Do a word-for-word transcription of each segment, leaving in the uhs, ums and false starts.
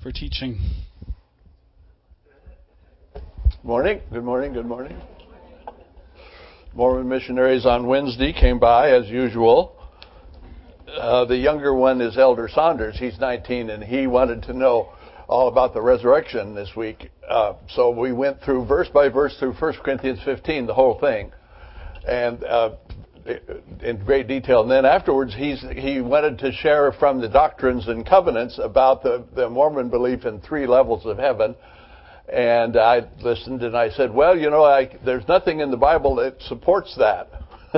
for teaching. Morning. Good morning. Good morning. Mormon missionaries on Wednesday came by as usual. Uh, the younger one is Elder Saunders. He's nineteen, and he wanted to know all about the resurrection this week. Uh, so we went through verse by verse through First Corinthians fifteen, the whole thing, and uh, in great detail. And then afterwards, he's, he wanted to share from the Doctrines and Covenants about the, the Mormon belief in three levels of heaven. And I listened, and I said, well, you know, I, there's nothing in the Bible that supports that.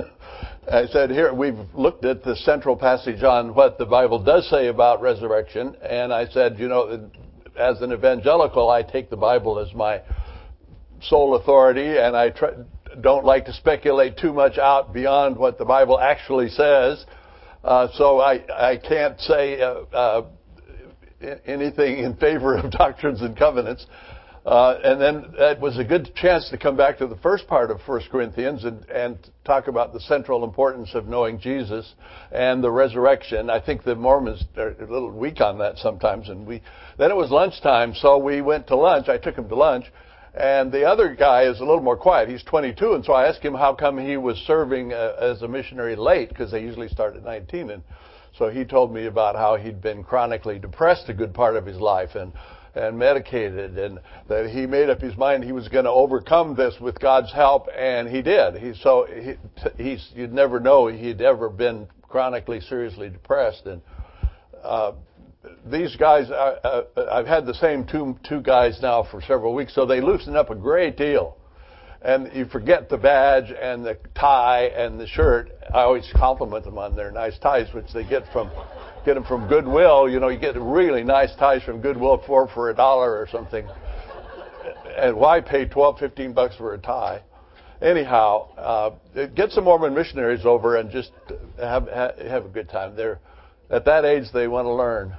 I said, here, we've looked at the central passage on what the Bible does say about resurrection, and I said, you know, as an evangelical, I take the Bible as my sole authority, and I try, don't like to speculate too much out beyond what the Bible actually says. Uh, so I, I can't say uh, uh, anything in favor of Doctrines and Covenants. Uh, and then that was a good chance to come back to the first part of First Corinthians and, and talk about the central importance of knowing Jesus and the resurrection. I think the Mormons are a little weak on that sometimes. And we then it was lunchtime, so we went to lunch. I took him to lunch. And the other guy is a little more quiet. He's twenty-two, and so I asked him how come he was serving uh, as a missionary late, because they usually start at nineteen. And so he told me about how he'd been chronically depressed a good part of his life, and and medicated, and that he made up his mind he was going to overcome this with God's help, and he did. He, so he, he's, you'd never know he'd ever been chronically, seriously depressed. And uh, these guys, uh, uh, I've had the same two two guys now for several weeks, so they loosen up a great deal. And you forget the badge and the tie and the shirt. I always compliment them on their nice ties, which they get from get them from Goodwill. You know, you get really nice ties from Goodwill, four for a dollar or something. And why pay twelve, fifteen bucks for a tie? Anyhow, uh, get some Mormon missionaries over and just have have a good time. They're at that age, they want to learn.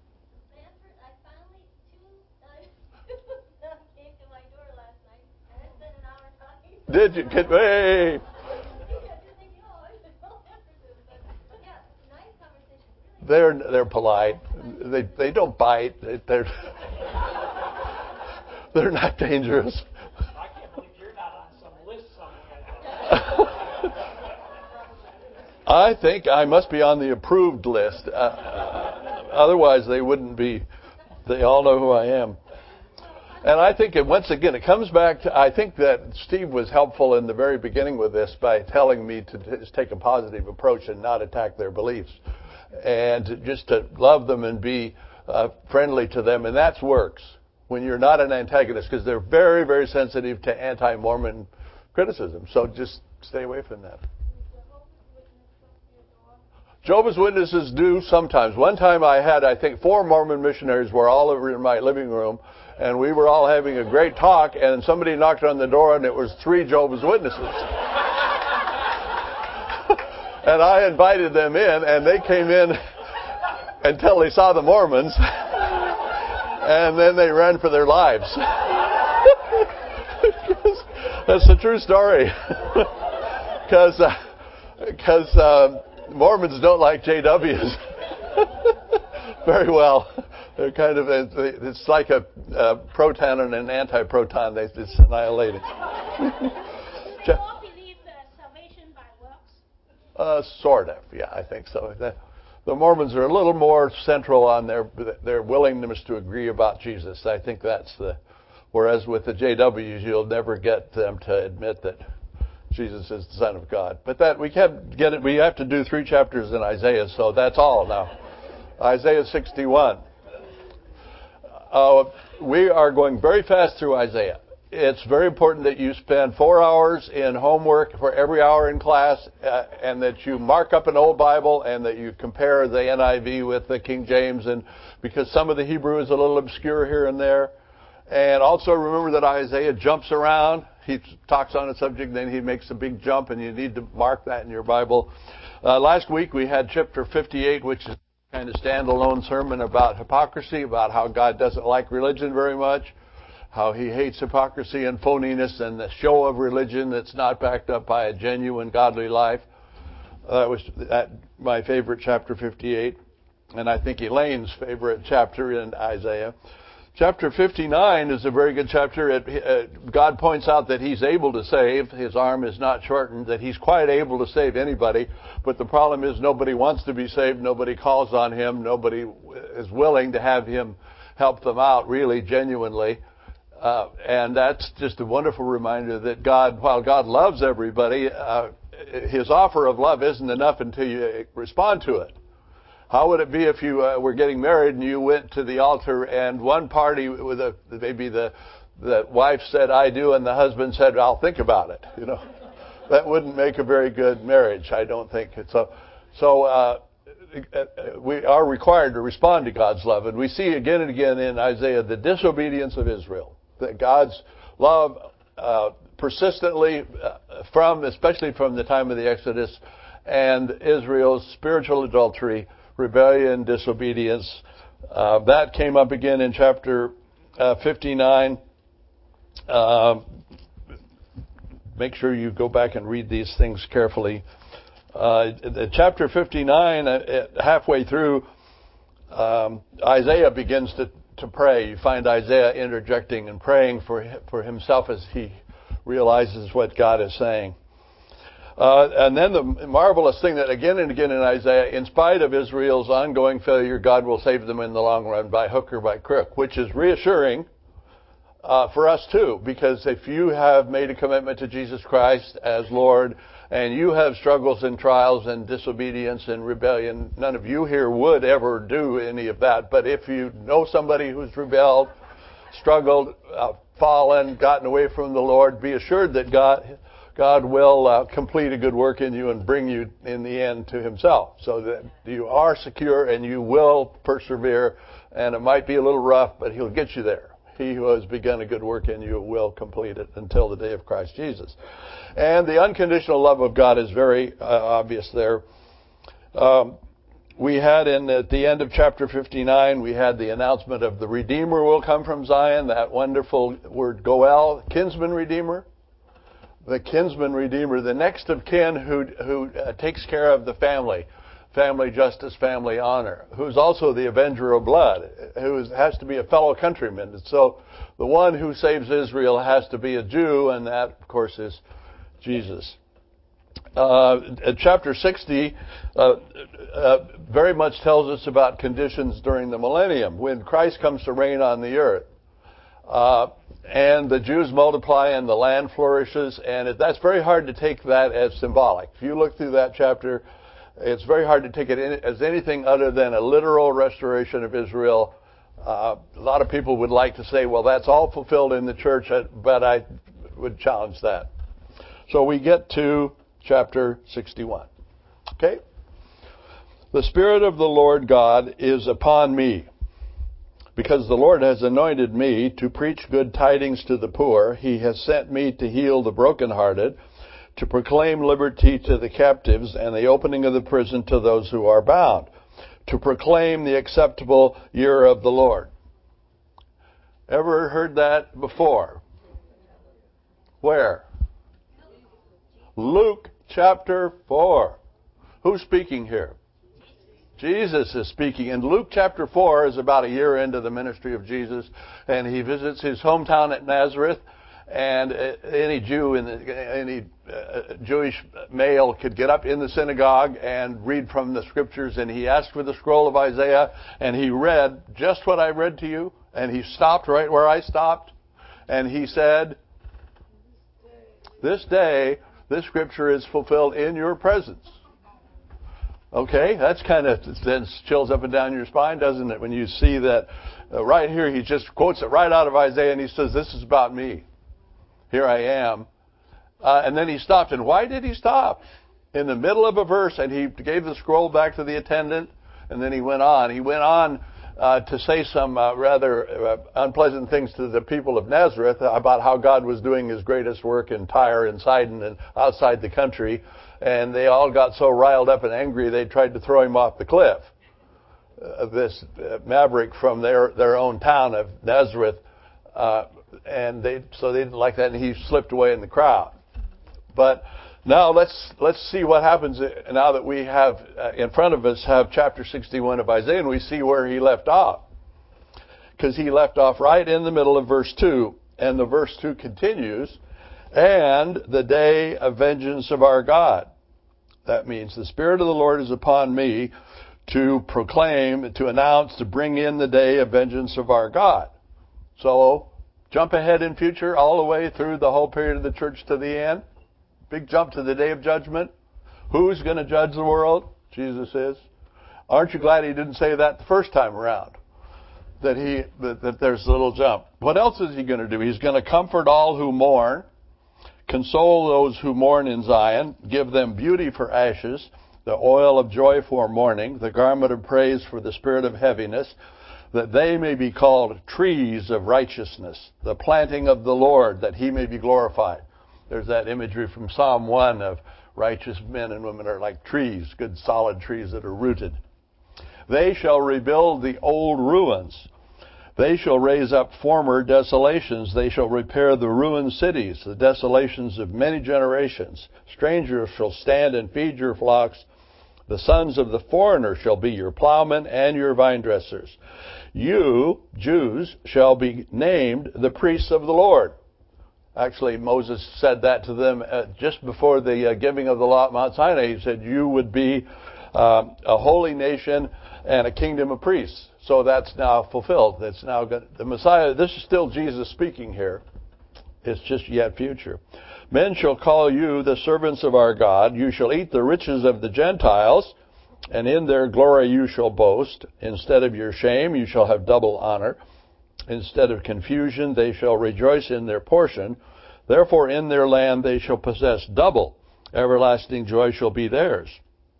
Did you? Get, hey. They're they're polite. They they don't bite. They're they're not dangerous. I can't believe you're not on some list somewhere. I think I must be on the approved list. Uh, otherwise, they wouldn't be. They all know who I am. And I think, it, once again, it comes back to, I think that Steve was helpful in the very beginning with this by telling me to just take a positive approach and not attack their beliefs. And just to love them and be uh, friendly to them. And that works when you're not an antagonist, because they're very, very sensitive to anti-Mormon criticism. So just stay away from that. Jehovah's Witnesses do sometimes. One time I had, I think, four Mormon missionaries were all over in my living room, and we were all having a great talk, and somebody knocked on the door, and it was three Jehovah's Witnesses. And I invited them in, and they came in until they saw the Mormons, and then they ran for their lives. That's a true story. Because because uh, Mormons don't like J Ws very well. They're kind of, a, it's like a, a proton and an anti-proton. They just annihilate it. Do you all believe that salvation by works? Uh, sort of, yeah, I think so. The, the Mormons are a little more central on their their willingness to agree about Jesus. I think that's the, whereas with the J Ws, you'll never get them to admit that Jesus is the Son of God. But that we can't get it. We have to do three chapters in Isaiah, so that's all now. Isaiah sixty-one. Uh, we are going very fast through Isaiah. It's very important that you spend four hours in homework for every hour in class, uh, and that you mark up an old Bible, and that you compare the N I V with the King James, and because some of the Hebrew is a little obscure here and there. And also remember that Isaiah jumps around. He talks on a subject, then he makes a big jump, and you need to mark that in your Bible. Uh, last week we had chapter fifty-eight, which is kind of standalone sermon about hypocrisy, about how God doesn't like religion very much, how he hates hypocrisy and phoniness and the show of religion that's not backed up by a genuine godly life. Uh, that was that, my favorite, chapter fifty-eight. and I think Elaine's favorite chapter in Isaiah. Chapter fifty-nine is a very good chapter. It, uh, God points out that He's able to save. His arm is not shortened, that He's quite able to save anybody. But the problem is nobody wants to be saved. Nobody calls on Him. Nobody is willing to have Him help them out, really, genuinely. Uh, and that's just a wonderful reminder that God, while God loves everybody, uh, His offer of love isn't enough until you respond to it. How would it be if you uh, were getting married and you went to the altar and one party, with a, maybe the the wife said, "I do," and the husband said, "I'll think about it." You know, that wouldn't make a very good marriage, I don't think. So, so uh, we are required to respond to God's love, and we see again and again in Isaiah the disobedience of Israel. That God's love uh, persistently uh, from, especially from the time of the Exodus, and Israel's spiritual adultery, rebellion, disobedience. Uh, that came up again in chapter uh, fifty-nine. Uh, make sure you go back and read these things carefully. Uh, chapter fifty-nine, uh, halfway through, um, Isaiah begins to, to pray. You find Isaiah interjecting and praying for for himself as he realizes what God is saying. Uh, and then the marvelous thing that again and again in Isaiah, in spite of Israel's ongoing failure, God will save them in the long run by hook or by crook, which is reassuring uh, for us too, because if you have made a commitment to Jesus Christ as Lord and you have struggles and trials and disobedience and rebellion, none of you here would ever do any of that. But if you know somebody who's rebelled, struggled, uh, fallen, gotten away from the Lord, be assured that God God will uh, complete a good work in you and bring you in the end to Himself, so that you are secure and you will persevere. And it might be a little rough, but He'll get you there. He who has begun a good work in you will complete it until the day of Christ Jesus. And the unconditional love of God is very uh, obvious there. Um, we had in at the end of chapter fifty-nine, we had the announcement of the Redeemer will come from Zion. That wonderful word Goel, kinsman redeemer. The kinsman redeemer, the next of kin who who uh, takes care of the family, family justice, family honor, who's also the avenger of blood, who is, has to be a fellow countryman. And so the one who saves Israel has to be a Jew, and that, of course, is Jesus. Uh, chapter sixty uh, uh, very much tells us about conditions during the millennium, when Christ comes to reign on the earth. Uh, and the Jews multiply and the land flourishes, and it, that's very hard to take that as symbolic. If you look through that chapter, it's very hard to take it in, as anything other than a literal restoration of Israel. Uh, a lot of people would like to say, well, that's all fulfilled in the church, but I would challenge that. So we get to chapter sixty-one. Okay? The Spirit of the Lord God is upon me, because the Lord has anointed me to preach good tidings to the poor. He has sent me to heal the brokenhearted, to proclaim liberty to the captives and the opening of the prison to those who are bound, to proclaim the acceptable year of the Lord. Ever heard that before? Where? Luke chapter four. Who's speaking here? Jesus is speaking. And Luke chapter four is about a year into the ministry of Jesus, and he visits his hometown at Nazareth. And any Jew, in the, any uh, Jewish male could get up in the synagogue and read from the scriptures. And he asked for the scroll of Isaiah, and he read just what I read to you. And he stopped right where I stopped, and he said, "This day, this scripture is fulfilled in your presence." Okay, that's kind of sends chills up and down your spine, doesn't it? When you see that uh, right here, he just quotes it right out of Isaiah, and he says, "This is about me. Here I am." Uh, and then he stopped. And why did he stop? In the middle of a verse, and he gave the scroll back to the attendant, and then he went on. He went on uh, to say some uh, rather uh, unpleasant things to the people of Nazareth about how God was doing His greatest work in Tyre and Sidon and outside the country. And they all got so riled up and angry, they tried to throw him off the cliff. Uh, this uh, maverick from their, their own town of Nazareth. Uh, and they so they didn't like that, and he slipped away in the crowd. But Now let's let's see what happens now that we have uh, in front of us have chapter sixty-one of Isaiah, and we see where he left off. Because he left off right in the middle of verse two, and the verse two continues, and the day of vengeance of our God. That means the Spirit of the Lord is upon me to proclaim, to announce, to bring in the day of vengeance of our God. So, jump ahead in future all the way through the whole period of the church to the end. Big jump to the day of judgment. Who's going to judge the world? Jesus is. Aren't you glad he didn't say that the first time around? That he that, that there's a little jump. What else is he going to do? He's going to comfort all who mourn, console those who mourn in Zion, give them beauty for ashes, the oil of joy for mourning, the garment of praise for the spirit of heaviness, that they may be called trees of righteousness, the planting of the Lord, that he may be glorified. There's that imagery from Psalm one of righteous men and women are like trees, good solid trees that are rooted. They shall rebuild the old ruins. They shall raise up former desolations. They shall repair the ruined cities, the desolations of many generations. Strangers shall stand and feed your flocks. The sons of the foreigner shall be your plowmen and your vine dressers. You, Jews, shall be named the priests of the Lord. Actually, Moses said that to them uh, just before the uh, giving of the law at Mount Sinai. He said, you would be uh, a holy nation and a kingdom of priests. So that's now fulfilled. That's now got, the Messiah. This is still Jesus speaking here. It's just yet future. Men shall call you the servants of our God. You shall eat the riches of the Gentiles, and in their glory you shall boast. Instead of your shame, you shall have double honor. Instead of confusion, they shall rejoice in their portion. Therefore, in their land they shall possess double. Everlasting joy shall be theirs.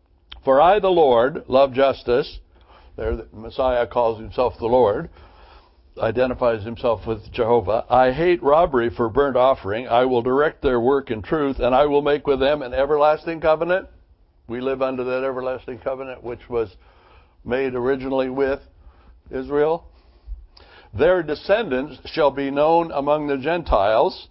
For I, the Lord, love justice. There, the Messiah calls himself the Lord, identifies himself with Jehovah. I hate robbery for burnt offering. I will direct their work in truth, and I will make with them an everlasting covenant. We live under that everlasting covenant, which was made originally with Israel. Their descendants shall be known among the Gentiles.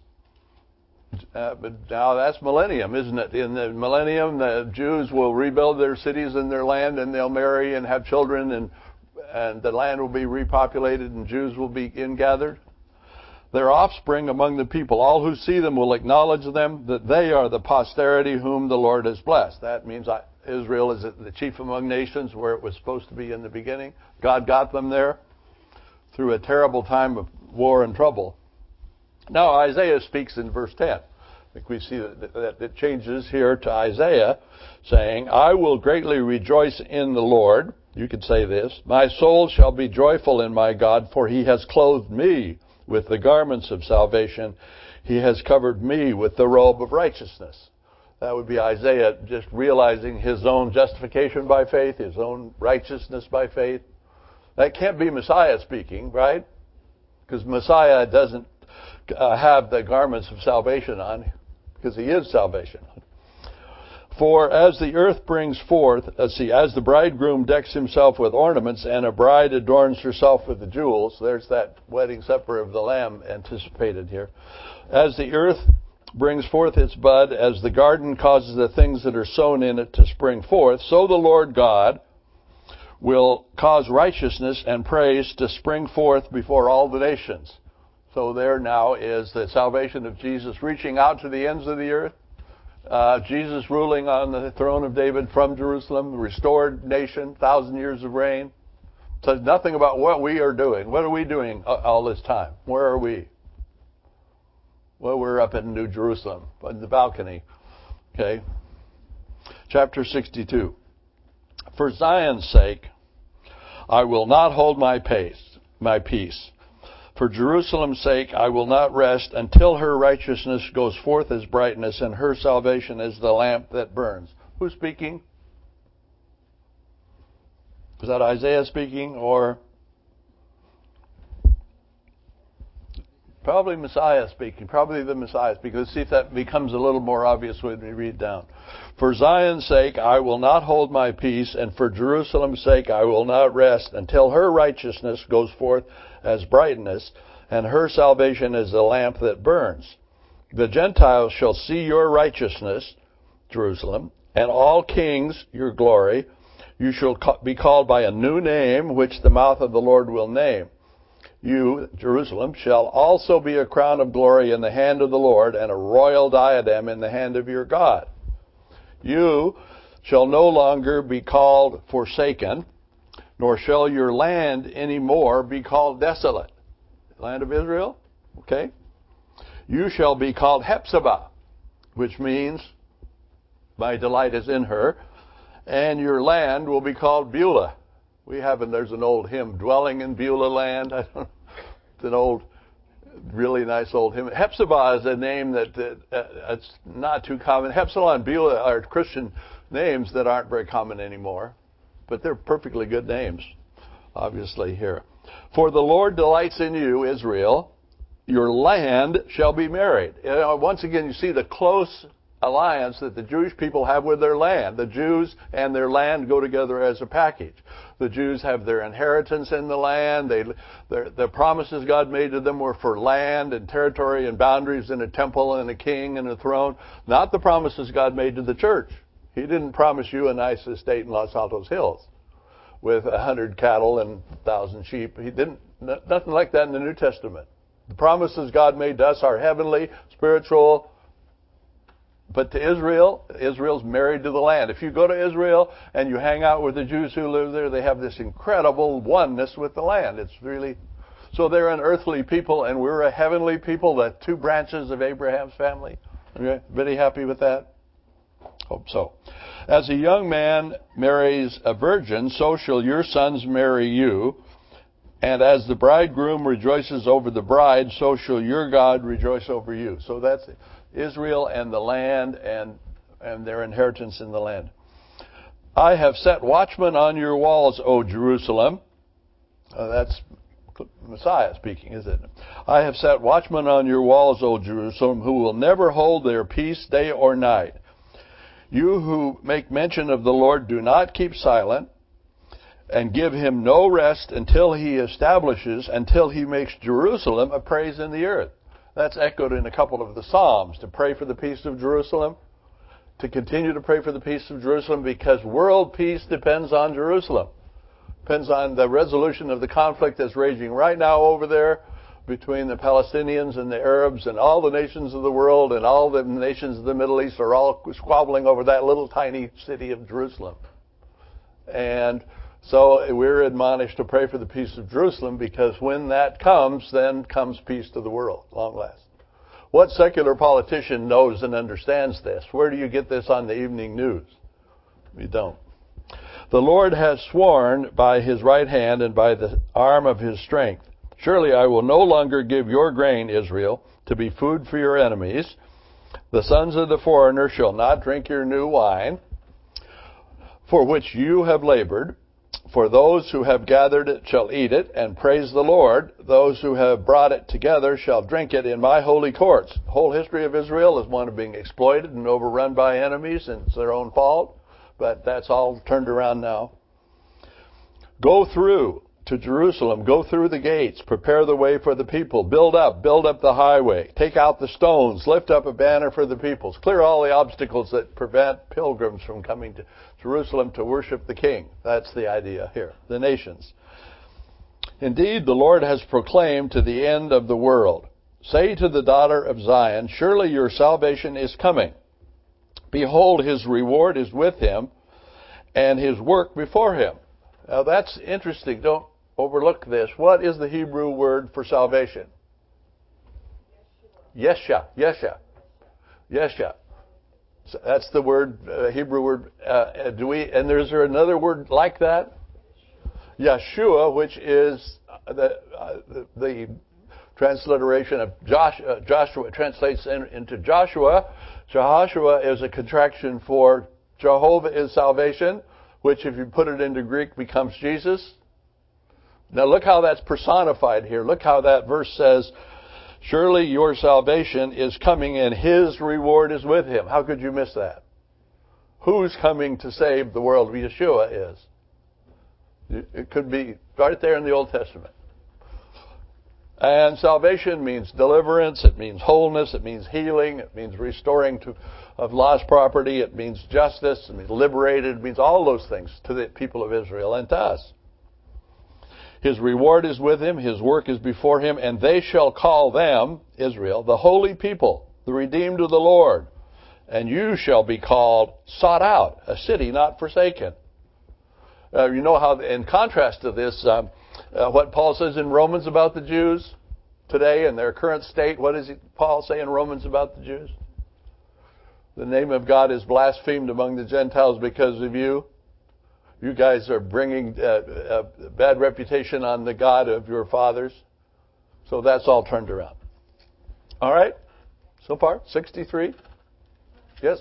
Uh, but now that's millennium, isn't it? In the millennium, the Jews will rebuild their cities and their land, and they'll marry and have children, and and the land will be repopulated, and Jews will be ingathered. Their offspring among the people, all who see them will acknowledge them, that they are the posterity whom the Lord has blessed. That means Israel is the chief among nations, where it was supposed to be in the beginning. God got them there through a terrible time of war and trouble. Now Isaiah speaks in verse ten. I think we see that, that it changes here to Isaiah saying, I will greatly rejoice in the Lord. You could say this, my soul shall be joyful in my God, for he has clothed me with the garments of salvation. He has covered me with the robe of righteousness. That would be Isaiah just realizing his own justification by faith, his own righteousness by faith. That can't be Messiah speaking, right? Because Messiah doesn't uh, have the garments of salvation on, because he is salvation. For as the earth brings forth, let's see, as the bridegroom decks himself with ornaments, and a bride adorns herself with the jewels, there's that wedding supper of the Lamb anticipated here. As the earth brings forth its bud, as the garden causes the things that are sown in it to spring forth, so the Lord God will cause righteousness and praise to spring forth before all the nations. So there now is the salvation of Jesus reaching out to the ends of the earth. Uh, Jesus ruling on the throne of David from Jerusalem, restored nation, thousand years of reign. Says nothing about what we are doing. What are we doing all this time? Where are we? Well, we're up in New Jerusalem, in the balcony. Okay. Chapter sixty-two. For Zion's sake, I will not hold my pace, my peace. For Jerusalem's sake, I will not rest until her righteousness goes forth as brightness and her salvation as the lamp that burns. Who's speaking? Is that Isaiah speaking, or probably Messiah speaking? Probably the Messiah speaking. Let's see if that becomes a little more obvious when we read down. For Zion's sake, I will not hold my peace, and for Jerusalem's sake, I will not rest until her righteousness goes forth as brightness, and her salvation as the lamp that burns. The Gentiles shall see your righteousness, Jerusalem, and all kings your glory. You shall be called by a new name, which the mouth of the Lord will name. You, Jerusalem, shall also be a crown of glory in the hand of the Lord, and a royal diadem in the hand of your God. You shall no longer be called forsaken, nor shall your land any more be called desolate. Land of Israel, okay? You shall be called Hephzibah, which means my delight is in her, and your land will be called Beulah. We have, and there's an old hymn, dwelling in Beulah land. I don't know. It's an old, really nice old hymn. Hephzibah is a name that uh, it's not too common. Hephzibah and Beulah are Christian names that aren't very common anymore, but they're perfectly good names, obviously, here. For the Lord delights in you, Israel. Your land shall be married. You know, once again, you see the close alliance that the Jewish people have with their land. The Jews and their land go together as a package. The Jews have their inheritance in the land. They, the promises God made to them were for land and territory and boundaries and a temple and a king and a throne. Not the promises God made to the church. He didn't promise you a nice estate in Los Altos Hills with a hundred cattle and a thousand sheep. He didn't, nothing like that in the New Testament. The promises God made to us are heavenly, spiritual. But to Israel, Israel's married to the land. If you go to Israel and you hang out with the Jews who live there, they have this incredible oneness with the land. It's really, so they're an earthly people and we're a heavenly people, the two branches of Abraham's family. Okay, everybody happy with that? Hope so. As a young man marries a virgin, so shall your sons marry you. And as the bridegroom rejoices over the bride, so shall your God rejoice over you. So that's Israel and the land and, and their inheritance in the land. I have set watchmen on your walls, O Jerusalem. Uh, that's Messiah speaking, isn't it? I have set watchmen on your walls, O Jerusalem, who will never hold their peace day or night. You who make mention of the Lord, do not keep silent, and give him no rest until he establishes, until he makes Jerusalem a praise in the earth. That's echoed in a couple of the Psalms, to pray for the peace of Jerusalem, to continue to pray for the peace of Jerusalem, because world peace depends on Jerusalem. Depends on the resolution of the conflict that's raging right now over there between the Palestinians and the Arabs, and all the nations of the world and all the nations of the Middle East are all squabbling over that little tiny city of Jerusalem. And so we're admonished to pray for the peace of Jerusalem, because when that comes, then comes peace to the world, long last. What secular politician knows and understands this? Where do you get this on the evening news? You don't. The Lord has sworn by his right hand and by the arm of his strength. Surely I will no longer give your grain, Israel, to be food for your enemies. The sons of the foreigner shall not drink your new wine, for which you have labored. For those who have gathered it shall eat it and praise the Lord. Those who have brought it together shall drink it in my holy courts. The whole history of Israel is one of being exploited and overrun by enemies, and it's their own fault. But that's all turned around now. Go through to Jerusalem. Go through the gates. Prepare the way for the people. Build up. Build up the highway. Take out the stones. Lift up a banner for the peoples. Clear all the obstacles that prevent pilgrims from coming to Jerusalem to worship the King. That's the idea here. The nations. Indeed, the Lord has proclaimed to the end of the world. Say to the daughter of Zion, surely your salvation is coming. Behold, his reward is with him, and his work before him. Now that's interesting. Don't overlook this. What is the Hebrew word for salvation? Yesha. Yesha. Yesha. So that's the word, uh, Hebrew word. Uh, do we? And there's there another word like that? Yeshua, which is the uh, the, the transliteration of Josh, uh, Joshua. It translates in, into Joshua. Jehoshua is a contraction for Jehovah is salvation, which if you put it into Greek becomes Jesus. Now look how that's personified here. Look how that verse says, surely your salvation is coming and his reward is with him. How could you miss that? Who's coming to save the world? Yeshua is. It could be right there in the Old Testament. And salvation means deliverance. It means wholeness. It means healing. It means restoring to of lost property. It means justice. It means liberated. It means all those things to the people of Israel and to us. His reward is with him. His work is before him. And they shall call them, Israel, the holy people, the redeemed of the Lord. And you shall be called sought out, a city not forsaken. Uh, you know how, in contrast to this, um, uh, what Paul says in Romans about the Jews today in their current state, what does he, Paul say in Romans about the Jews? The name of God is blasphemed among the Gentiles because of you. You guys are bringing uh, a bad reputation on the God of your fathers. So that's all turned around. All right? So far, sixty-three? Yes?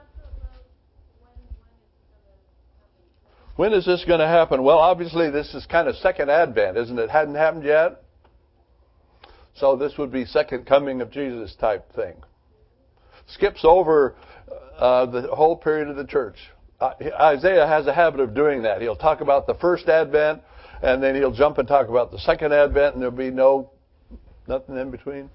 When is this going to happen? Well, obviously this is kind of second advent, isn't it? Hadn't happened yet. So this would be second coming of Jesus type thing. Skips over uh, the whole period of the church. Uh, Isaiah has a habit of doing that. He'll talk about the first advent, and then he'll jump and talk about the second advent, and there'll be no nothing in between.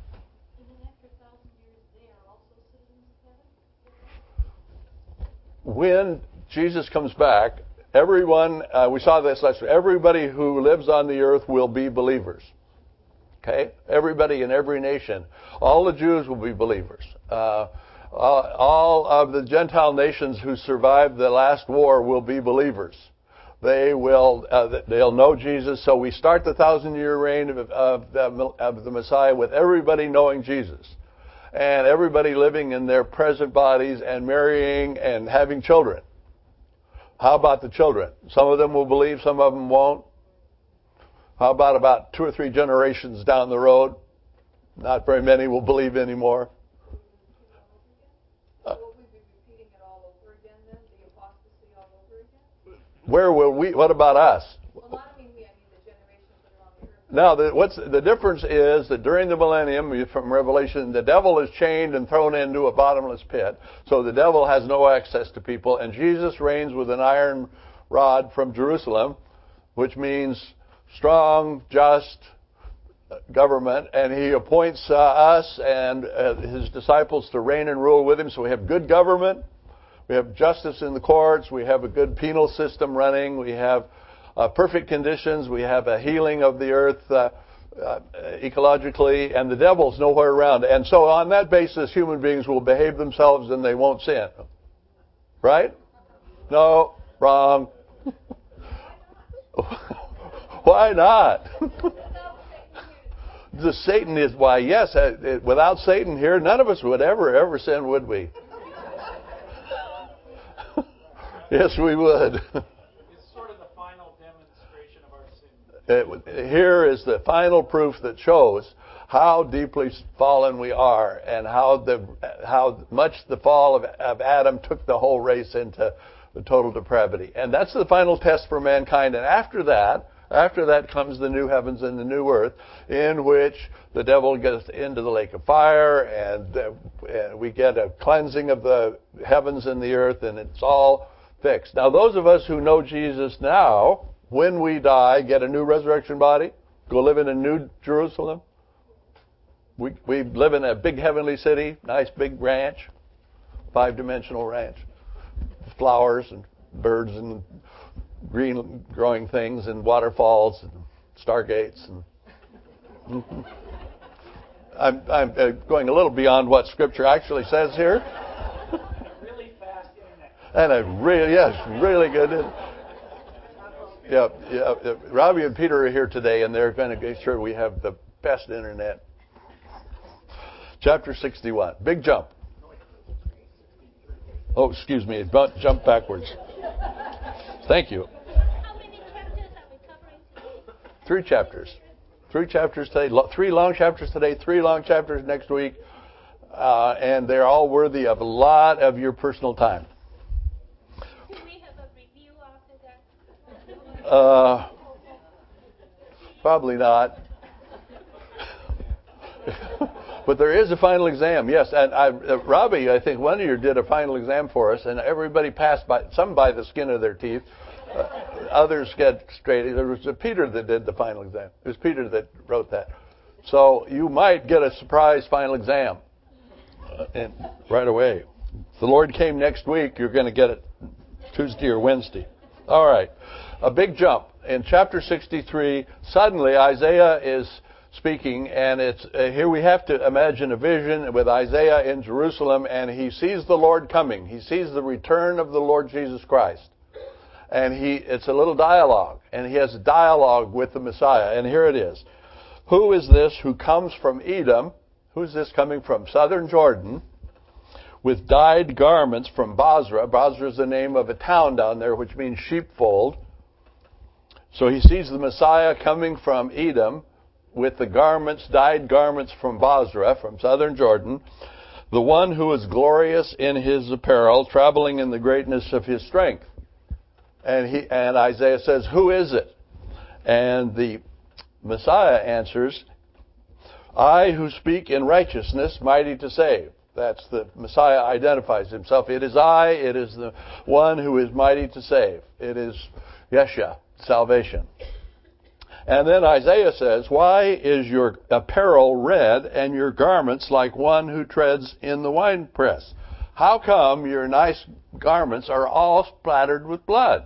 When Jesus comes back, everyone, uh, we saw this last week, everybody who lives on the earth will be believers. Okay? Everybody in every nation. All the Jews will be believers. Uh, all, all of the Gentile nations who survived the last war will be believers. They will, uh, they'll know Jesus. So we start the thousand year reign of, of, of the Messiah with everybody knowing Jesus. And everybody living in their present bodies and marrying and having children. How about the children? Some of them will believe, some of them won't. How about about two or three generations down the road? Not very many will believe anymore. Uh, will we be repeating it all over again then? The apostasy all over again? Where will we? What about us? Well, not I mean we, I mean the generations that are on the earth. Now, the, what's the difference is that during the millennium, from Revelation, the devil is chained and thrown into a bottomless pit. So the devil has no access to people, and Jesus reigns with an iron rod from Jerusalem, which means strong, just government, and he appoints uh, us and uh, his disciples to reign and rule with him. So we have good government, we have justice in the courts, we have a good penal system running, we have uh, perfect conditions, we have a healing of the earth uh, uh, ecologically, and the devil's nowhere around. And so on that basis, human beings will behave themselves and they won't sin. Right? No, wrong. Why not? The Satan is, why, yes, without Satan here, none of us would ever, ever sin, would we? Yes, we would. It's sort of the final demonstration of our sin. It, here is the final proof that shows how deeply fallen we are and how the how much the fall of, of Adam took the whole race into the total depravity. And that's the final test for mankind. And after that, After that comes the new heavens and the new earth, in which the devil gets into the lake of fire, and, uh, and we get a cleansing of the heavens and the earth, and it's all fixed. Now, those of us who know Jesus now, when we die, get a new resurrection body, go live in a new Jerusalem. We we live in a big heavenly city, nice big ranch, five-dimensional ranch, flowers and birds and green growing things and waterfalls and stargates. And I'm, I'm uh, going a little beyond what Scripture actually says here. Really fast internet. And a really, yes, really good. Yeah, yeah, yeah. Robbie and Peter are here today, and they're going to make sure we have the best internet. Chapter sixty-one. Big jump. Oh, excuse me. Jump backwards. Thank you. How many chapters are we covering today? Three chapters. Three chapters today. Three long chapters today. Three long chapters next week. Uh, and they're all worthy of a lot of your personal time. Do we have a review after that? Uh, probably not. But there is a final exam, yes. And I, uh, Robbie, I think one of you did a final exam for us, and everybody passed by, some by the skin of their teeth. Uh, others get straight. There was uh, Peter that did the final exam. It was Peter that wrote that. So you might get a surprise final exam uh, and right away. If the Lord came next week, you're going to get it Tuesday or Wednesday. All right. A big jump. In chapter sixty-three, suddenly Isaiah is speaking, and it's uh, here we have to imagine a vision with Isaiah in Jerusalem, and he sees the Lord coming. He sees the return of the Lord Jesus Christ. And he it's a little dialogue, and he has a dialogue with the Messiah. And here it is. Who is this who comes from Edom? Who's this coming from? Southern Jordan, with dyed garments from Basra. Basra is the name of a town down there, which means sheepfold. So he sees the Messiah coming from Edom with the garments, dyed garments from Basra, from southern Jordan, the one who is glorious in his apparel, traveling in the greatness of his strength. And he and Isaiah says, who is it? And the Messiah answers, I who speak in righteousness, mighty to save. That's the Messiah identifies himself. It is I, it is the one who is mighty to save. It is Yeshua, salvation. And then Isaiah says, why is your apparel red and your garments like one who treads in the winepress? How come your nice garments are all splattered with blood?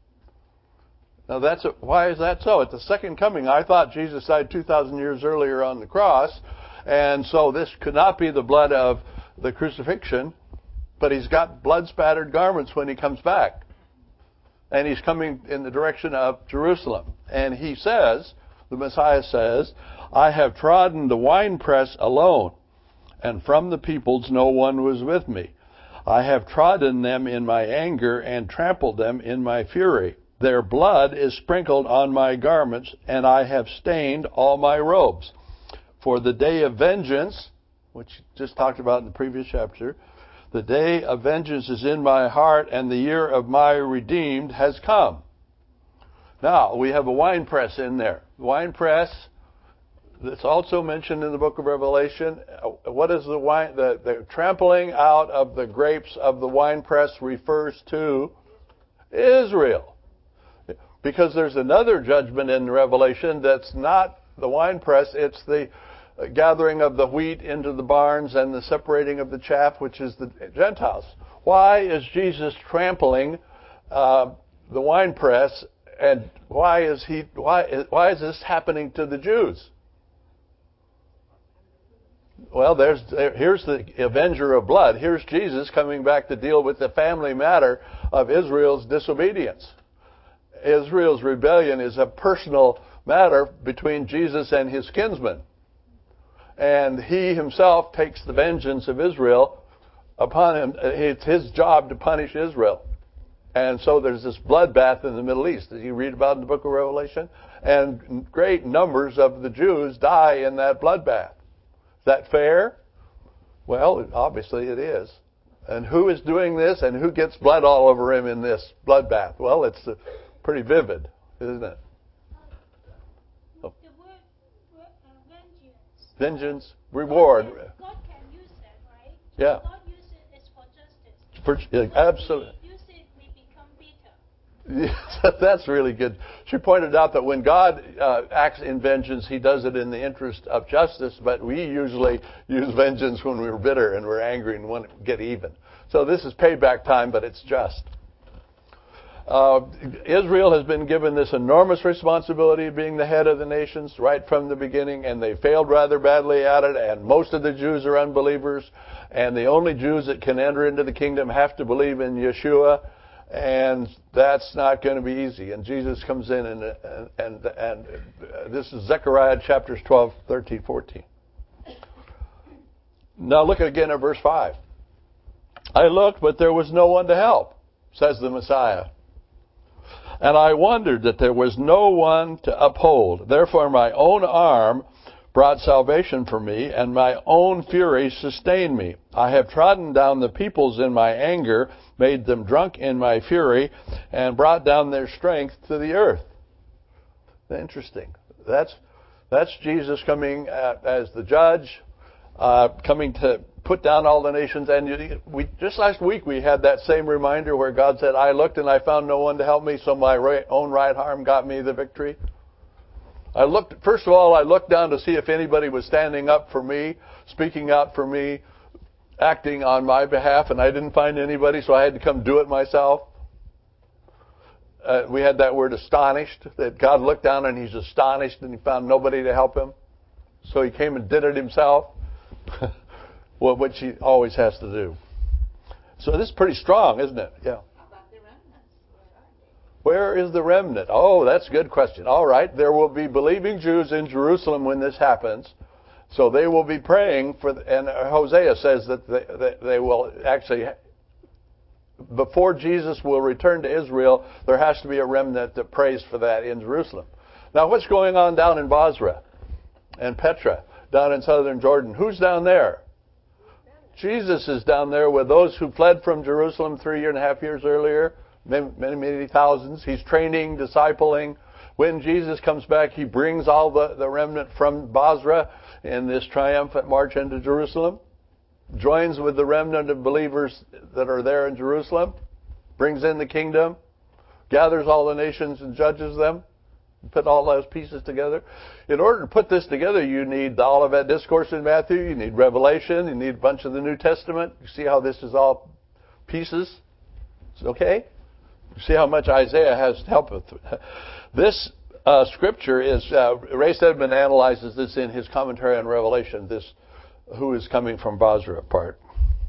Now that's a, why is that so? At the second coming, I thought Jesus died two thousand years earlier on the cross, and so this could not be the blood of the crucifixion, but he's got blood-spattered garments when he comes back. And he's coming in the direction of Jerusalem. And he says, the Messiah says, I have trodden the winepress alone, and from the peoples no one was with me. I have trodden them in my anger and trampled them in my fury. Their blood is sprinkled on my garments, and I have stained all my robes. For the day of vengeance, which just talked about in the previous chapter, the day of vengeance is in my heart, and the year of my redeemed has come. Now, we have a winepress in there. Winepress, that's also mentioned in the book of Revelation. What is the wine? The, the trampling out of the grapes of the winepress refers to Israel. Because there's another judgment in Revelation that's not the winepress, it's the gathering of the wheat into the barns and the separating of the chaff, which is the Gentiles. Why is Jesus trampling uh, the winepress, and why is he? Why why is this happening to the Jews? Well, there's there, here's the avenger of blood. Here's Jesus coming back to deal with the family matter of Israel's disobedience. Israel's rebellion is a personal matter between Jesus and his kinsmen. And he himself takes the vengeance of Israel upon him. It's his job to punish Israel. And so there's this bloodbath in the Middle East that you read about in the book of Revelation. And great numbers of the Jews die in that bloodbath. Is that fair? Well, obviously it is. And who is doing this, and who gets blood all over him in this bloodbath? Well, it's uh, pretty vivid, isn't it? The word uh, vengeance. Vengeance, reward. God can use that, right? Yeah. God uses it as for justice. For, absolutely. Use it, we become bitter. Yes, that's really good. She pointed out that when God uh, acts in vengeance, he does it in the interest of justice, but we usually use vengeance when we're bitter and we're angry and want to get even. So this is payback time, but it's just. Uh, Israel has been given this enormous responsibility of being the head of the nations right from the beginning, and they failed rather badly at it, and most of the Jews are unbelievers, and the only Jews that can enter into the kingdom have to believe in Yeshua, and that's not going to be easy. And Jesus comes in, and, and, and, and this is Zechariah chapters twelve, thirteen, fourteen. Now look again at verse five. I looked, but there was no one to help, says the Messiah. And I wondered that there was no one to uphold. Therefore my own arm brought salvation for me, and my own fury sustained me. I have trodden down the peoples in my anger, made them drunk in my fury, and brought down their strength to the earth. Interesting. That's that's Jesus coming at, as the judge, uh, coming to put down all the nations. And we just last week we had that same reminder where God said, I looked and I found no one to help me, so my right, own right arm got me the victory. I looked, first of all, I looked down to see if anybody was standing up for me, speaking out for me, acting on my behalf, and I didn't find anybody, so I had to come do it myself. Uh, we had that word astonished, that God looked down and he's astonished and he found nobody to help him. So he came and did it himself, well, which he always has to do. So this is pretty strong, isn't it? Yeah. How about the remnants? Where is the remnant? Oh, that's a good question. All right, there will be believing Jews in Jerusalem when this happens. So they will be praying for, and Hosea says that they, that they will actually, before Jesus will return to Israel, there has to be a remnant that prays for that in Jerusalem. Now, what's going on down in Basra and Petra, down in southern Jordan? Who's down there? Jesus is down there with those who fled from Jerusalem three and a half years earlier, many, many, many thousands. He's training, discipling. When Jesus comes back, he brings all the, the remnant from Basra in this triumphant march into Jerusalem, joins with the remnant of believers that are there in Jerusalem, brings in the kingdom, gathers all the nations and judges them, put all those pieces together. In order to put this together, you need the Olivet Discourse in Matthew, you need Revelation, you need a bunch of the New Testament. You see how this is all pieces? Okay? You see how much Isaiah has to help with. This uh, scripture is, uh, Ray Stedman analyzes this in his commentary on Revelation, this who is coming from Basra part.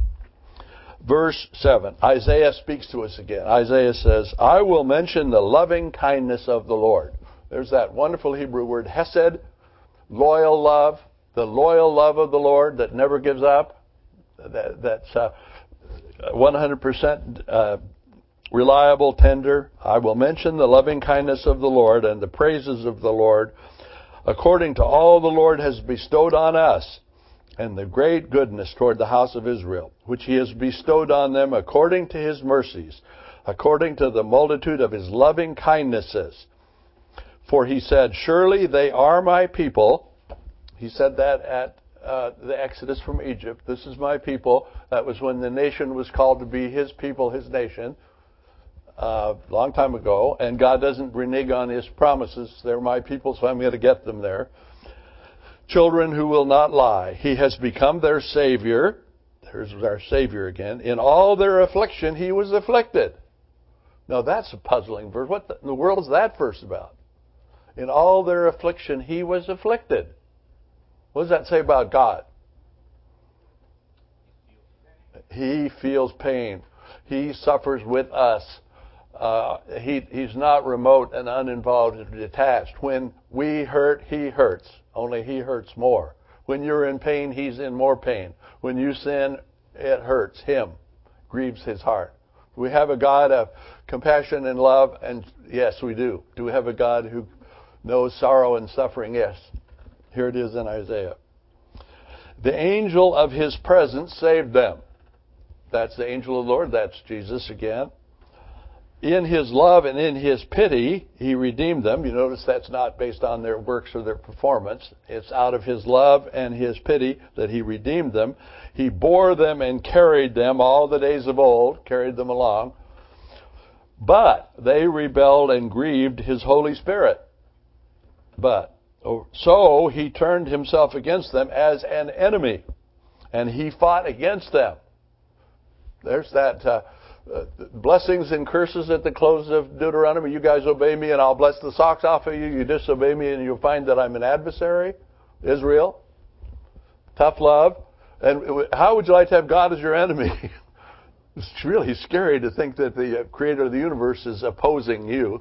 Verse seven, Isaiah speaks to us again. Isaiah says, I will mention the loving kindness of the Lord. There's that wonderful Hebrew word, hesed, loyal love, the loyal love of the Lord that never gives up. That, that's uh, one hundred percent uh, reliable, tender. I will mention the loving kindness of the Lord and the praises of the Lord, according to all the Lord has bestowed on us, and the great goodness toward the house of Israel, which he has bestowed on them according to his mercies, according to the multitude of his loving kindnesses. For he said, surely they are my people. He said that at uh, the Exodus from Egypt. This is my people. That was when the nation was called to be his people, his nation, a uh, long time ago. And God doesn't renege on his promises. They're my people, so I'm going to get them there. Children who will not lie. He has become their Savior. There's our Savior again. In all their affliction, he was afflicted. Now that's a puzzling verse. What the, in the world is that verse about? In all their affliction, he was afflicted. What does that say about God? He feels pain. He suffers with us. Uh, he, he's not remote and uninvolved and detached. When we hurt, he hurts. Only he hurts more. When you're in pain, he's in more pain. When you sin, it hurts him, grieves his heart. Do we have a God of compassion and love? And yes, we do. Do we have a God who knows sorrow and suffering? Yes. Here it is in Isaiah. The angel of his presence saved them. That's the angel of the Lord. That's Jesus again. In his love and in his pity, he redeemed them. You notice that's not based on their works or their performance. It's out of his love and his pity that he redeemed them. He bore them and carried them all the days of old, carried them along. But they rebelled and grieved his Holy Spirit. But, so he turned himself against them as an enemy, and he fought against them. There's that uh, uh, blessings and curses at the close of Deuteronomy. You guys obey me and I'll bless the socks off of you. You disobey me and you'll find that I'm an adversary. Israel. Tough love. And how would you like to have God as your enemy? It's really scary to think that the creator of the universe is opposing you.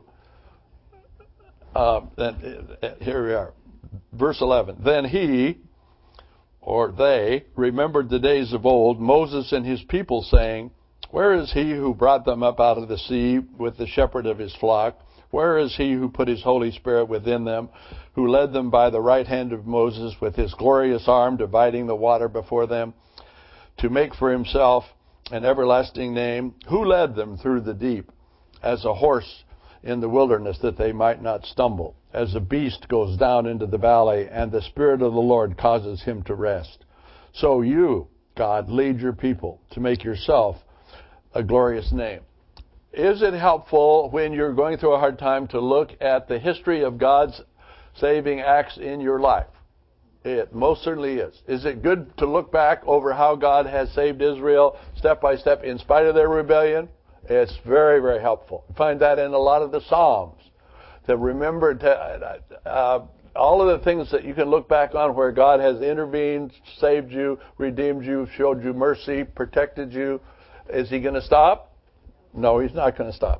Um, and, uh, here we are. Verse eleven. Then he, or they, remembered the days of old, Moses and his people, saying, where is he who brought them up out of the sea with the shepherd of his flock? Where is he who put his Holy Spirit within them, who led them by the right hand of Moses with his glorious arm, dividing the water before them, to make for himself an everlasting name? Who led them through the deep as a horse in the wilderness, that they might not stumble, as a beast goes down into the valley, and the Spirit of the Lord causes him to rest? So you, God, lead your people to make yourself a glorious name. Is it helpful when you're going through a hard time to look at the history of God's saving acts in your life. It most certainly is. Is it good to look back over how God has saved Israel step by step in spite of their rebellion? It's very, very helpful. You find that in a lot of the Psalms. To remember to, uh, all of the things that you can look back on where God has intervened, saved you, redeemed you, showed you mercy, protected you. Is He going to stop? No, He's not going to stop.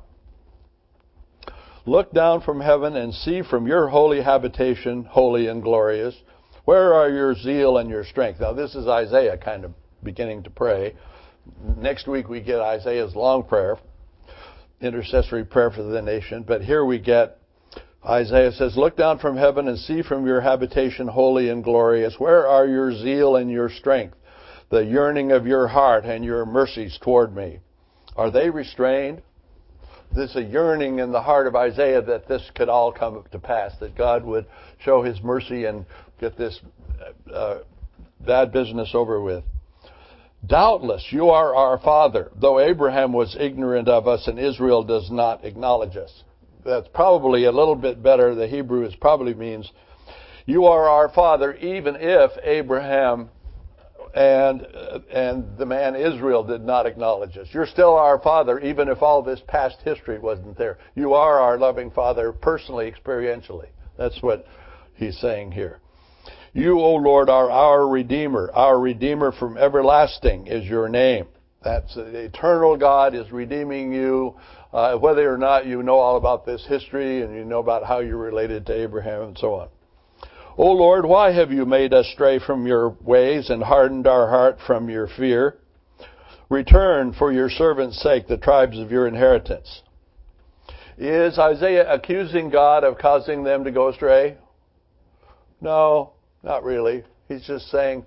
Look down from heaven and see from your holy habitation, holy and glorious, where are your zeal and your strength? Now this is Isaiah kind of beginning to pray. Next week we get Isaiah's long prayer, intercessory prayer for the nation. But here we get Isaiah says, look down from heaven and see from your habitation, holy and glorious, where are your zeal and your strength, the yearning of your heart and your mercies toward me? Are they restrained? There's a yearning in the heart of Isaiah that this could all come to pass, that God would show His mercy and get this uh, bad business over with. Doubtless you are our Father, though Abraham was ignorant of us and Israel does not acknowledge us. That's probably a little bit better. The Hebrew is probably means, you are our Father, even if Abraham and uh, and the man Israel did not acknowledge us. You're still our Father, even if all this past history wasn't there. You are our loving Father, personally, experientially. That's what he's saying here. You, O Lord, are our Redeemer. Our Redeemer from everlasting is your name. That's the eternal God is redeeming you, uh, whether or not you know all about this history and you know about how you're related to Abraham and so on. O Lord, why have you made us stray from your ways and hardened our heart from your fear? Return for your servant's sake the tribes of your inheritance. Is Isaiah accusing God of causing them to go astray? No, not really. He's just saying,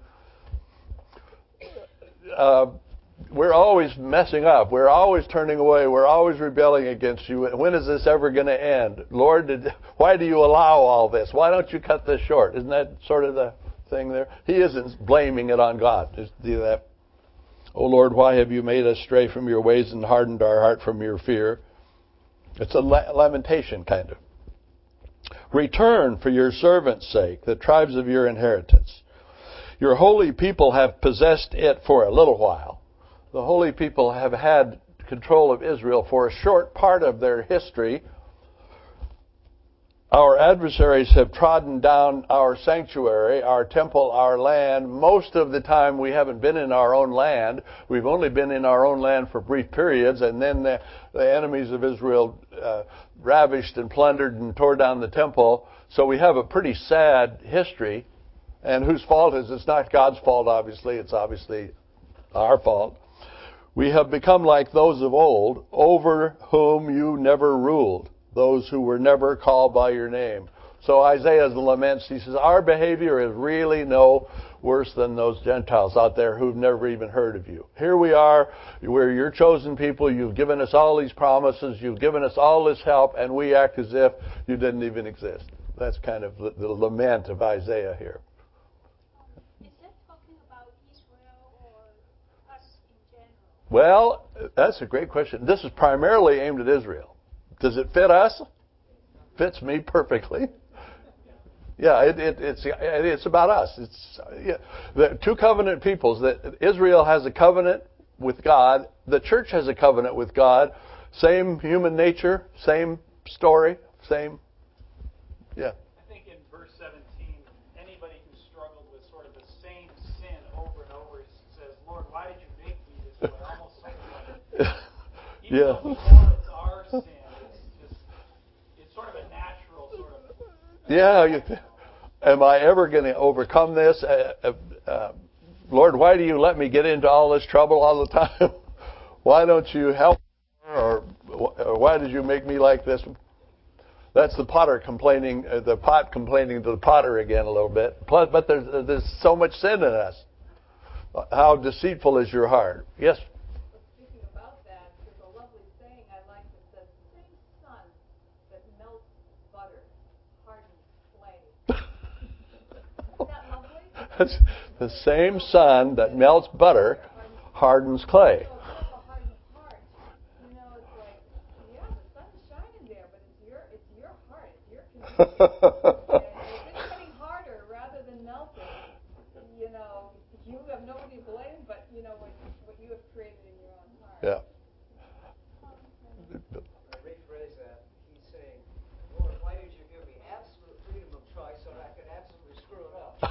uh, we're always messing up. We're always turning away. We're always rebelling against you. When is this ever going to end? Lord, did, why do you allow all this? Why don't you cut this short? Isn't that sort of the thing there? He isn't blaming it on God. Just do that. Oh Lord, why have you made us stray from your ways and hardened our heart from your fear? It's a lamentation, kind of. Return for your servant's sake, the tribes of your inheritance. Your holy people have possessed it for a little while. The holy people have had control of Israel for a short part of their history. Our adversaries have trodden down our sanctuary, our temple, our land. Most of the time we haven't been in our own land. We've only been in our own land for brief periods, and then the, the enemies of Israel uh, ravished and plundered and tore down the temple. So we have a pretty sad history. And whose fault is it? It's not God's fault, obviously. It's obviously our fault. We have become like those of old, over whom you never ruled, those who were never called by your name. So Isaiah laments, he says, our behavior is really no worse than those Gentiles out there who've never even heard of you. Here we are, we're your chosen people, you've given us all these promises, you've given us all this help, and we act as if you didn't even exist. That's kind of the, the lament of Isaiah here. Well, that's a great question. This is primarily aimed at Israel. Does it fit us? Fits me perfectly. Yeah, it, it, it's it's about us. It's yeah. The two covenant peoples. That Israel has a covenant with God. The church has a covenant with God. Same human nature. Same story. Same. Yeah. I think in verse seventeen, anybody who struggled with sort of the same sin over and over says, "Lord, why did you make me this way?" Almost something like, even yeah. though we know it's our sin, it's just it's sort of a natural sort of. Yeah. You, am I ever going to overcome this? Uh, uh, uh, Lord, why do you let me get into all this trouble all the time? Why don't you help me? Or, or why did you make me like this? That's the potter complaining, uh, the pot complaining to the potter again a little bit. Plus, but there's, there's so much sin in us. How deceitful is your heart? Yes? Speaking about that, there's a lovely saying I like that says, the same sun that melts butter hardens clay. Isn't that lovely? That's the same sun that melts butter hardens clay. So if you have a hardened heart, you know, it's like, yeah, the sun's shining there, but it's your, it's your heart, it's your condition. and, and you know, you have nobody to blame, but you know what, what you have created in your own heart. Yeah. Rephrase that. He's saying, Lord, why did you give me absolute freedom of choice so that I could absolutely screw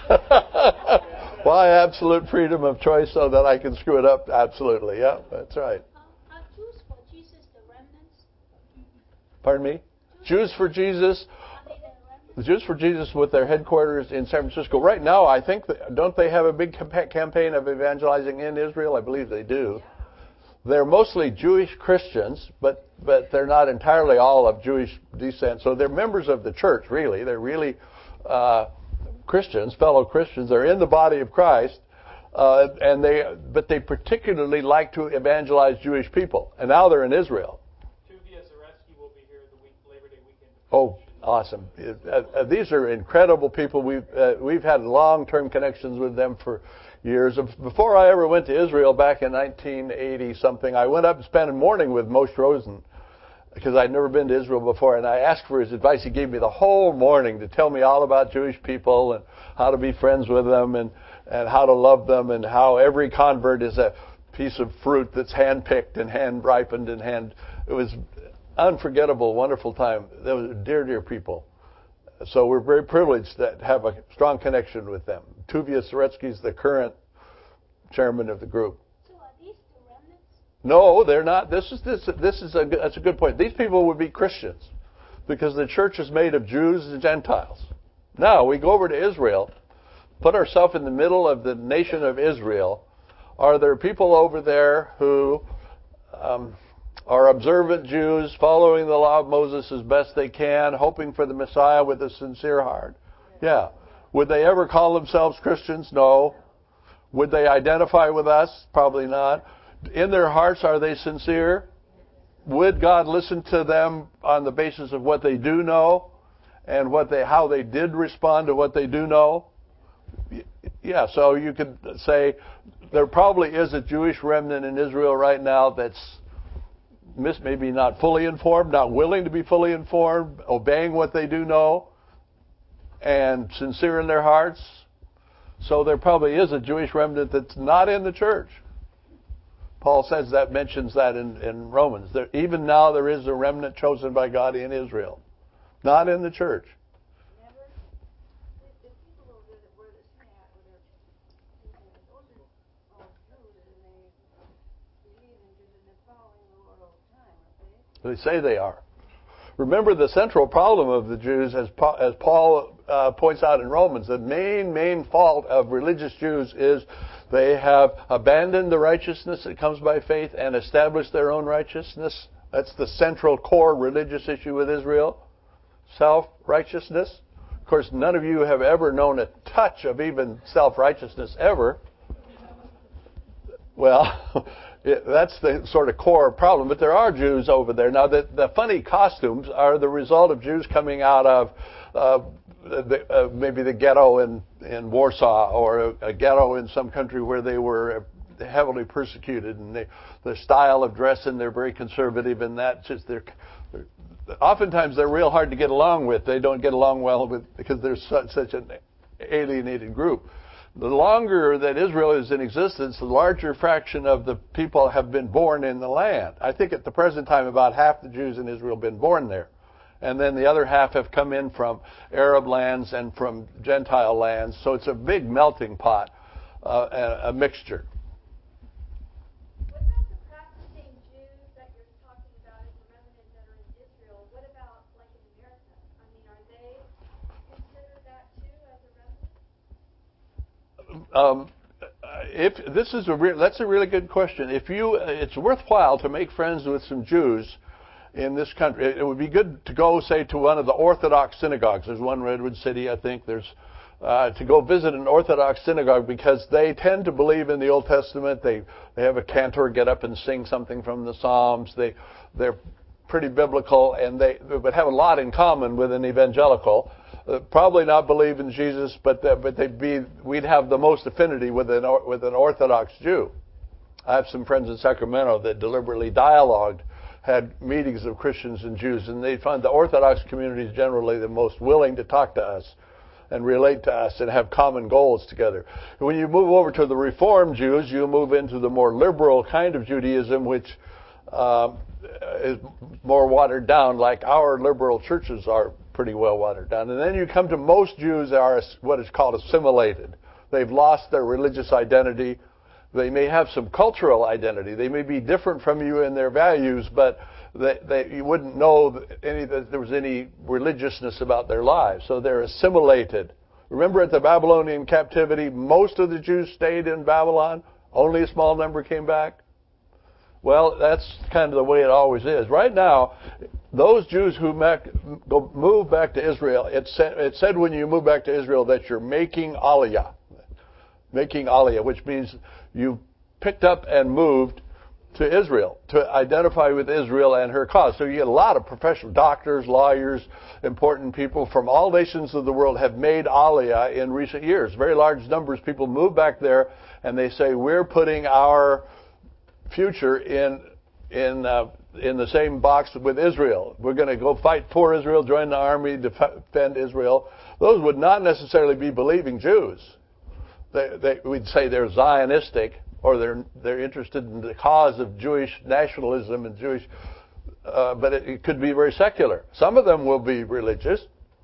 it up? Why absolute freedom of choice so that I can screw it up? Absolutely. Yeah, that's right. Uh, are Jews for Jesus the remnants? Pardon me? Jews for Jesus. Are they the remnants? The Jews for Jesus with their headquarters in San Francisco. Right now, I think, that, don't they have a big campa- campaign of evangelizing in Israel? I believe they do. They're mostly Jewish Christians, but, but they're not entirely all of Jewish descent. So they're members of the church, really. They're really uh, Christians, fellow Christians. They're in the body of Christ. Uh, and they, but they particularly like to evangelize Jewish people. And now they're in Israel. Tuvia Zaretsky will be here the week, Labor Day weekend. Oh, awesome. Uh, uh, these are incredible people. We've, uh, we've had long-term connections with them for years. Before I ever went to Israel back in nineteen eighty something, I went up and spent a morning with Moshe Rosen because I'd never been to Israel before, and I asked for his advice. He gave me the whole morning to tell me all about Jewish people and how to be friends with them and, and how to love them and how every convert is a piece of fruit that's hand-picked and hand-ripened and hand... It was unforgettable, wonderful time. They were dear, dear people. So we're very privileged to have a strong connection with them. Tuvia Zaretsky is the current chairman of the group. So are these the remnants? No, they're not. This is this. This is a that's a good point. These people would be Christians because the church is made of Jews and Gentiles. Now we go over to Israel, put ourselves in the middle of the nation of Israel. Are there people over there who um, are observant Jews, following the law of Moses as best they can, hoping for the Messiah with a sincere heart? Yeah. Would they ever call themselves Christians? No. Would they identify with us? Probably not. In their hearts, are they sincere? Would God listen to them on the basis of what they do know and what they, how they did respond to what they do know? Yeah, so you could say there probably is a Jewish remnant in Israel right now that's maybe not fully informed, not willing to be fully informed, obeying what they do know, and sincere in their hearts. So there probably is a Jewish remnant that's not in the church. Paul says that, mentions that in, in Romans. There, even now there is a remnant chosen by God in Israel, not in the church. Never. The, the people over there that wear this hat with their, those are all Jews, and they believe in Jesus and they're following the Lord all the time, aren't they? They say they are. Remember, the central problem of the Jews, as Paul, as Paul uh, points out in Romans, the main, main fault of religious Jews is they have abandoned the righteousness that comes by faith and established their own righteousness. That's the central core religious issue with Israel. Self-righteousness. Of course, none of you have ever known a touch of even self-righteousness ever. Well, it, that's the sort of core problem. But there are Jews over there. Now, the, the funny costumes are the result of Jews coming out of uh, the, uh, maybe the ghetto in, in Warsaw or a, a ghetto in some country where they were heavily persecuted. And they, their style of dressing, they're very conservative, and that's just their... they're, oftentimes they're real hard to get along with. They don't get along well with because they're such, such an alienated group. The longer that Israel is in existence, the larger fraction of the people have been born in the land. I think at the present time about half the Jews in Israel have been born there. And then the other half have come in from Arab lands and from Gentile lands. So it's a big melting pot, uh, a, a mixture. What about the practicing Jews that you're talking about as the remnant that are in Israel? What about like in America? I mean, are they considered that too as a remnant? Um, if this is a re- that's a really good question. If you, it's worthwhile to make friends with some Jews in this country. It would be good to go, say, to one of the Orthodox synagogues. There's one in Redwood City, I think. There's uh, to go visit an Orthodox synagogue because they tend to believe in the Old Testament. They they have a cantor get up and sing something from the Psalms. They they're pretty biblical, and they, they would have a lot in common with an evangelical. Uh, probably not believe in Jesus, but uh, but they'd be we'd have the most affinity with an with an Orthodox Jew. I have some friends in Sacramento that deliberately dialogued, had meetings of Christians and Jews, and they found the Orthodox community is generally the most willing to talk to us and relate to us and have common goals together. When you move over to the Reformed Jews, you move into the more liberal kind of Judaism, which um, is more watered down, like our liberal churches are pretty well watered down. And then you come to most Jews are what is called assimilated. They've lost their religious identity. They may have some cultural identity. They may be different from you in their values, but they, they, you wouldn't know any, that there was any religiousness about their lives. So they're assimilated. Remember at the Babylonian captivity, most of the Jews stayed in Babylon. Only a small number came back. Well, that's kind of the way it always is. Right now, those Jews who go, move back to Israel, it said, it said when you move back to Israel that you're making aliyah. Making aliyah, which means you picked up and moved to Israel, to identify with Israel and her cause. So you get a lot of professional doctors, lawyers, important people from all nations of the world have made aliyah in recent years. Very large numbers of people move back there and they say, we're putting our future in in uh, in the same box with Israel. We're going to go fight for Israel, join the army, defend Israel. Those would not necessarily be believing Jews. They, they, we'd say they're Zionistic, or they're they're interested in the cause of Jewish nationalism and Jewish, uh, but it, it could be very secular. Some of them will be religious.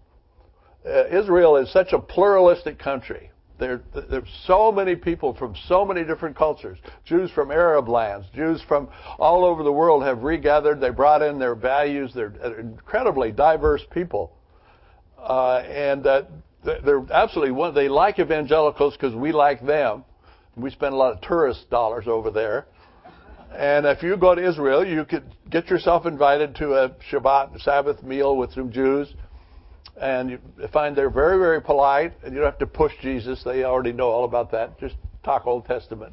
Uh, Israel is such a pluralistic country. There, there's so many people from so many different cultures. Jews from Arab lands, Jews from all over the world have regathered. They brought in their values. They're incredibly diverse people, uh, and uh, they're absolutely one. They like evangelicals because we like them. We spend a lot of tourist dollars over there. And if you go to Israel, you could get yourself invited to a Shabbat, Sabbath meal with some Jews. And you find they're very, very polite, and you don't have to push Jesus. They already know all about that. Just talk Old Testament.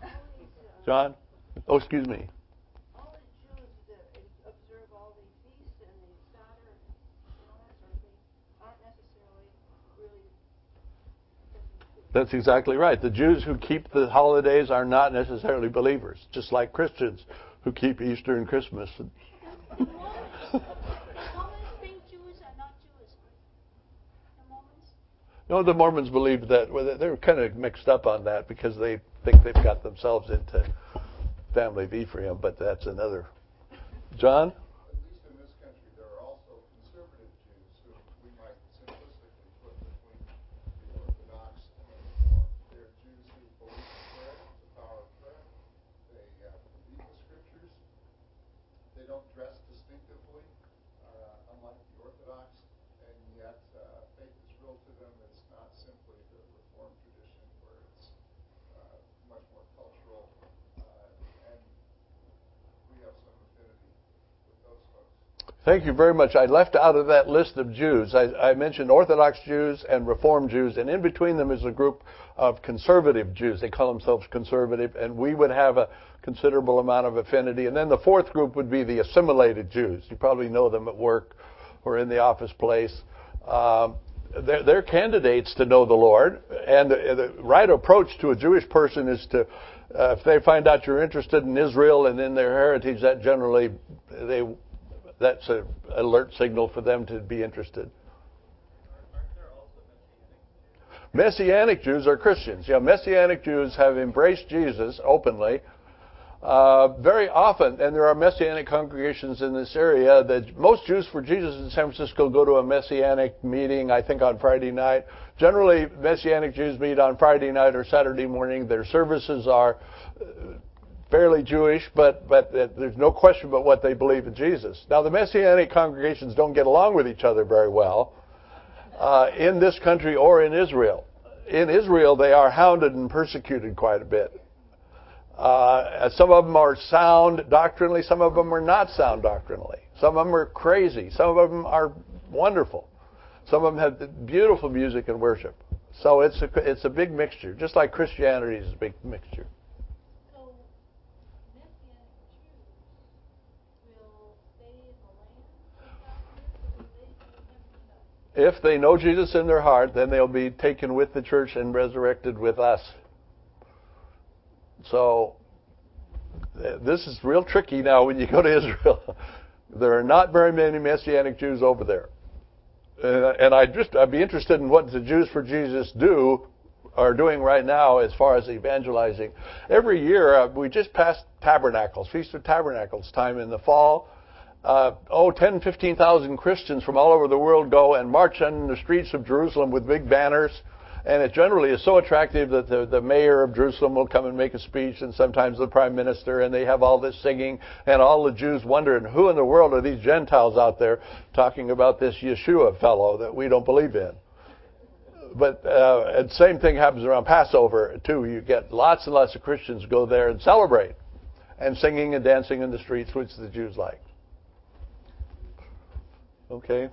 John? Oh, excuse me. All the Jews that observe all the feasts and the Seder and all that sort of thing aren't necessarily really Christians. That's exactly right. The Jews who keep the holidays are not necessarily believers, just like Christians who keep Easter and Christmas. The Mormons think Jews are not Jewish. The Mormons? No, the Mormons believe that. Well, they're kind of mixed up on that because they think they've got themselves into family of Ephraim, but that's another. John? At least in this country, there are also conservative Jews who we might simplistically put between the Orthodox and the Reformed. They're Jews who believe in prayer, the power of prayer. They uh, read the scriptures. They don't dress distinctively, uh, unlike the Orthodox, and yet uh, faith is real to them. It's not simply the Reformed tradition where it's uh, much more cultural, uh, and we have some affinity with those folks. Thank you very much. I left out of that list of Jews. I, I mentioned Orthodox Jews and Reformed Jews, and in between them is a group of conservative Jews. They call themselves conservative, and we would have a considerable amount of affinity. And then the fourth group would be the assimilated Jews. You probably know them at work or in the office place. Um, they're, they're candidates to know the Lord, and the, the right approach to a Jewish person is to, uh, if they find out you're interested in Israel and in their heritage, that generally they that's an alert signal for them to be interested. Messianic Jews are Christians. Yeah, Messianic Jews have embraced Jesus openly. Uh, very often, and there are Messianic congregations in this area, that most Jews for Jesus in San Francisco go to a Messianic meeting, I think on Friday night. Generally, Messianic Jews meet on Friday night or Saturday morning. Their services are fairly Jewish, but, but there's no question about what they believe in Jesus. Now, the Messianic congregations don't get along with each other very well uh, in this country or in Israel. In Israel, they are hounded and persecuted quite a bit. Uh, some of them are sound doctrinally, some of them are not sound doctrinally. Some of them are crazy, some of them are wonderful. Some of them have beautiful music and worship. So it's a, it's a big mixture, just like Christianity is a big mixture. So, Messianic Jews will stay in the land for five years, or will they do everything else? If they know Jesus in their heart, then they'll be taken with the church and resurrected with us. So this is real tricky now when you go to Israel. There are not very many Messianic Jews over there. uh, and I just I'd be interested in what the Jews for Jesus do are doing right now as far as evangelizing. Every year uh, we just passed Tabernacles, Feast of Tabernacles time in the fall. Uh, oh, ten, fifteen thousand Christians from all over the world go and march on the streets of Jerusalem with big banners. And it generally is so attractive that the, the mayor of Jerusalem will come and make a speech, and sometimes the prime minister, and they have all this singing, and all the Jews wondering, who in the world are these Gentiles out there talking about this Yeshua fellow that we don't believe in? But uh, and same thing happens around Passover, too. You get lots and lots of Christians go there and celebrate, and singing and dancing in the streets, which the Jews like. Okay.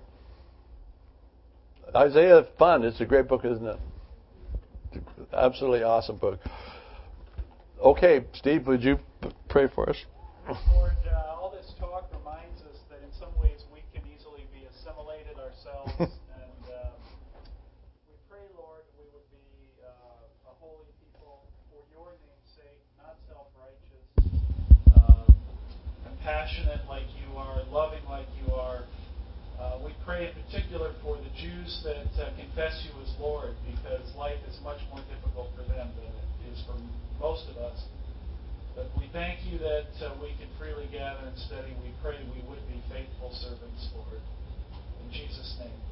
Isaiah, fun. It's a great book, isn't it? Absolutely awesome book. Okay, Steve, would you p- pray for us? Lord, uh, all this talk reminds us that in some ways we can easily be assimilated ourselves. and uh, we pray, Lord, we would be uh, a holy people for your name's sake, not self-righteous, uh, compassionate like you are, loving like you are. Uh, we pray in particular for the Jews that uh, confess you as Lord, because life is much more difficult for them than it is for most of us. But we thank you that uh, we can freely gather and study. We pray we would be faithful servants, Lord. In Jesus' name.